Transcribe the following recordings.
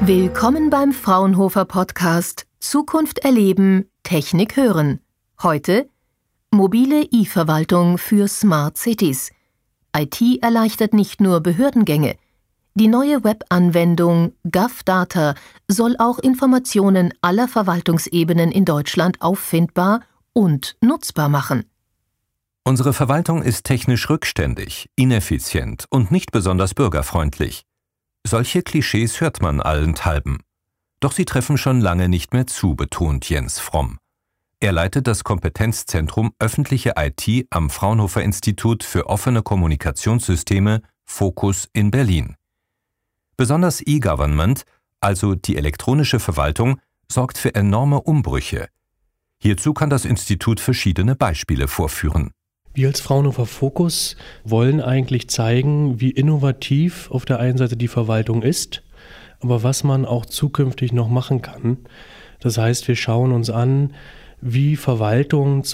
Willkommen beim Fraunhofer Podcast Zukunft erleben, Technik hören. Heute mobile E-Verwaltung für Smart Cities. IT erleichtert nicht nur Behördengänge. Die neue Webanwendung GovData soll auch Informationen aller Verwaltungsebenen in Deutschland auffindbar und nutzbar machen. Unsere Verwaltung ist technisch rückständig, ineffizient und nicht besonders bürgerfreundlich. Solche Klischees hört man allenthalben. Doch sie treffen schon lange nicht mehr zu, betont Jens Fromm. Er leitet das Kompetenzzentrum Öffentliche IT am Fraunhofer Institut für offene Kommunikationssysteme Focus in Berlin. Besonders E-Government, also die elektronische Verwaltung, sorgt für enorme Umbrüche. Hierzu kann das Institut verschiedene Beispiele vorführen. Wir als Fraunhofer Focus wollen eigentlich zeigen, wie innovativ auf der einen Seite die Verwaltung ist, aber was man auch zukünftig noch machen kann. Das heißt, wir schauen uns an, wie Verwaltung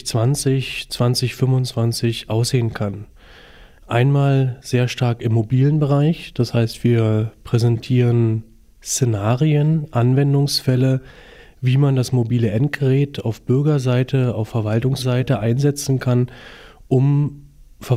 2020, 2025 aussehen kann. Einmal sehr stark im mobilen Bereich, das heißt, wir präsentieren Szenarien, Anwendungsfälle, wie man das mobile Endgerät auf Bürgerseite, auf Verwaltungsseite einsetzen kann, um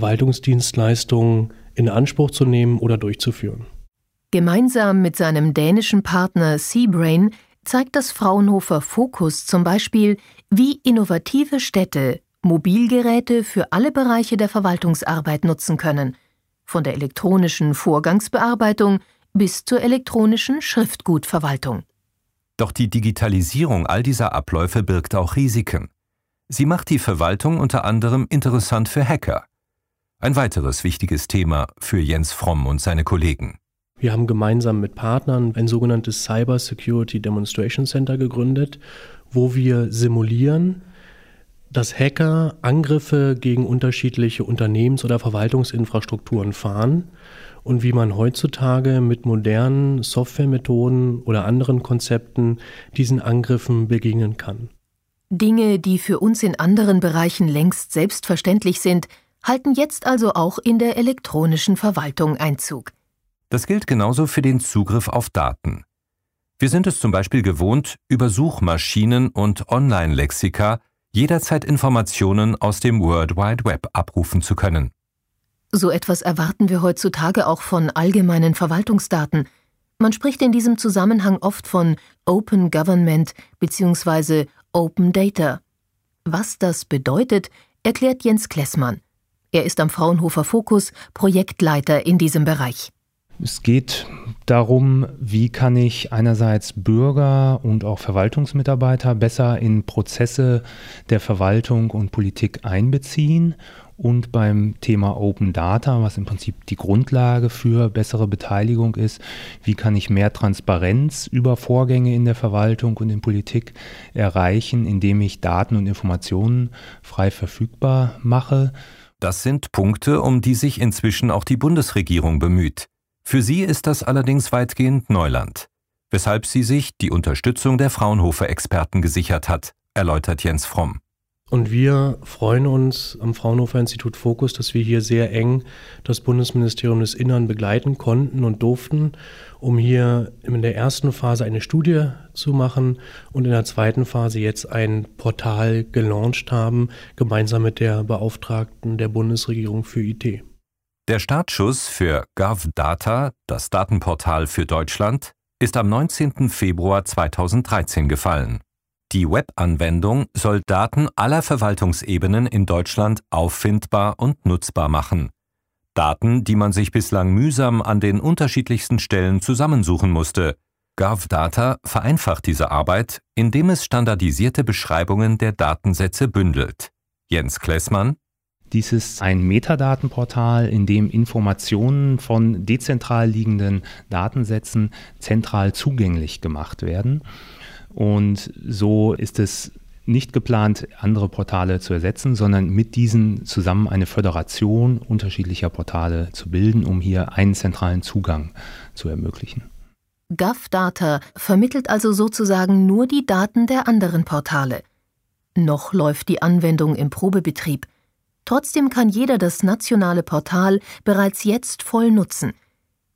Verwaltungsdienstleistungen in Anspruch zu nehmen oder durchzuführen. Gemeinsam mit seinem dänischen Partner Seabrain zeigt das Fraunhofer Focus zum Beispiel, wie innovative Städte Mobilgeräte für alle Bereiche der Verwaltungsarbeit nutzen können, von der elektronischen Vorgangsbearbeitung bis zur elektronischen Schriftgutverwaltung. Doch die Digitalisierung all dieser Abläufe birgt auch Risiken. Sie macht die Verwaltung unter anderem interessant für Hacker. Ein weiteres wichtiges Thema für Jens Fromm und seine Kollegen. Wir haben gemeinsam mit Partnern ein sogenanntes Cyber Security Demonstration Center gegründet, wo wir simulieren, dass Hacker Angriffe gegen unterschiedliche Unternehmens- oder Verwaltungsinfrastrukturen fahren und wie man heutzutage mit modernen Softwaremethoden oder anderen Konzepten diesen Angriffen begegnen kann. Dinge, die für uns in anderen Bereichen längst selbstverständlich sind, halten jetzt also auch in der elektronischen Verwaltung Einzug. Das gilt genauso für den Zugriff auf Daten. Wir sind es zum Beispiel gewohnt, über Suchmaschinen und Online-Lexika jederzeit Informationen aus dem World Wide Web abrufen zu können. So etwas erwarten wir heutzutage auch von allgemeinen Verwaltungsdaten. Man spricht in diesem Zusammenhang oft von Open Government bzw. Open Data. Was das bedeutet, erklärt Jens Klessmann. Er ist am Fraunhofer Focus Projektleiter in diesem Bereich. Es geht darum, wie kann ich einerseits Bürger und auch Verwaltungsmitarbeiter besser in Prozesse der Verwaltung und Politik einbeziehen und beim Thema Open Data, was im Prinzip die Grundlage für bessere Beteiligung ist, wie kann ich mehr Transparenz über Vorgänge in der Verwaltung und in Politik erreichen, indem ich Daten und Informationen frei verfügbar mache. Das sind Punkte, um die sich inzwischen auch die Bundesregierung bemüht. Für sie ist das allerdings weitgehend Neuland, weshalb sie sich die Unterstützung der Fraunhofer-Experten gesichert hat, erläutert Jens Fromm. Und wir freuen uns am Fraunhofer Institut Focus, dass wir hier sehr eng das Bundesministerium des Innern begleiten konnten und durften, um hier in der ersten Phase eine Studie zu machen und in der zweiten Phase jetzt ein Portal gelauncht haben, gemeinsam mit der Beauftragten der Bundesregierung für IT. Der Startschuss für GovData, das Datenportal für Deutschland, ist am 19. Februar 2013 gefallen. Die Webanwendung soll Daten aller Verwaltungsebenen in Deutschland auffindbar und nutzbar machen. Daten, die man sich bislang mühsam an den unterschiedlichsten Stellen zusammensuchen musste. GovData vereinfacht diese Arbeit, indem es standardisierte Beschreibungen der Datensätze bündelt. Jens Klessmann: Dies ist ein Metadatenportal, in dem Informationen von dezentral liegenden Datensätzen zentral zugänglich gemacht werden. Und so ist es nicht geplant, andere Portale zu ersetzen, sondern mit diesen zusammen eine Föderation unterschiedlicher Portale zu bilden, um hier einen zentralen Zugang zu ermöglichen. GovData vermittelt also sozusagen nur die Daten der anderen Portale. Noch läuft die Anwendung im Probebetrieb. Trotzdem kann jeder das nationale Portal bereits jetzt voll nutzen.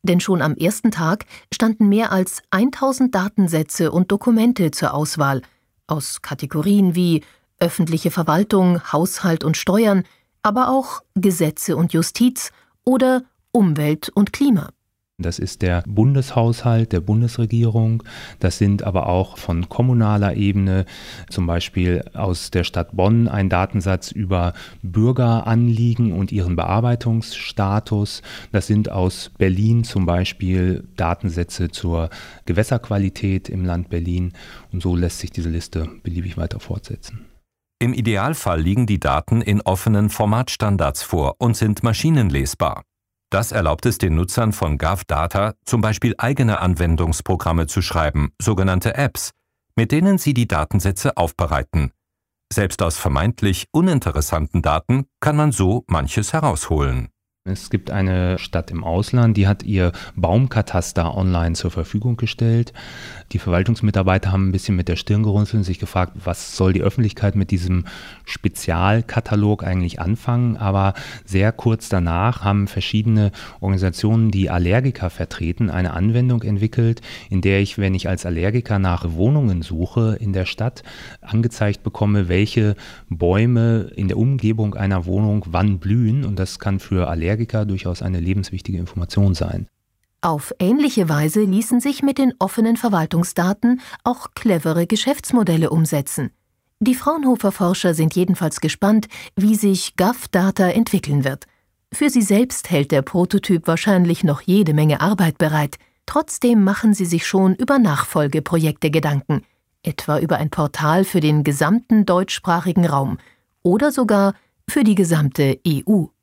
Denn schon am ersten Tag standen mehr als 1000 Datensätze und Dokumente zur Auswahl, aus Kategorien wie öffentliche Verwaltung, Haushalt und Steuern, aber auch Gesetze und Justiz oder Umwelt und Klima. Das ist der Bundeshaushalt der Bundesregierung. Das sind aber auch von kommunaler Ebene, zum Beispiel aus der Stadt Bonn, ein Datensatz über Bürgeranliegen und ihren Bearbeitungsstatus. Das sind aus Berlin zum Beispiel Datensätze zur Gewässerqualität im Land Berlin. Und so lässt sich diese Liste beliebig weiter fortsetzen. Im Idealfall liegen die Daten in offenen Formatstandards vor und sind maschinenlesbar. Das erlaubt es den Nutzern von GovData, zum Beispiel eigene Anwendungsprogramme zu schreiben, sogenannte Apps, mit denen sie die Datensätze aufbereiten. Selbst aus vermeintlich uninteressanten Daten kann man so manches herausholen. Es gibt eine Stadt im Ausland, die hat ihr Baumkataster online zur Verfügung gestellt. Die Verwaltungsmitarbeiter haben ein bisschen mit der Stirn gerunzelt und sich gefragt, was soll die Öffentlichkeit mit diesem Spezialkatalog eigentlich anfangen. Aber sehr kurz danach haben verschiedene Organisationen, die Allergiker vertreten, eine Anwendung entwickelt, in der ich, wenn ich als Allergiker nach Wohnungen suche in der Stadt, angezeigt bekomme, welche Bäume in der Umgebung einer Wohnung wann blühen. Und das kann für Allergiker durchaus eine lebenswichtige Information sein. Auf ähnliche Weise ließen sich mit den offenen Verwaltungsdaten auch clevere Geschäftsmodelle umsetzen. Die Fraunhofer-Forscher sind jedenfalls gespannt, wie sich GovData entwickeln wird. Für sie selbst hält der Prototyp wahrscheinlich noch jede Menge Arbeit bereit. Trotzdem machen sie sich schon über Nachfolgeprojekte Gedanken, etwa über ein Portal für den gesamten deutschsprachigen Raum oder sogar für die gesamte EU.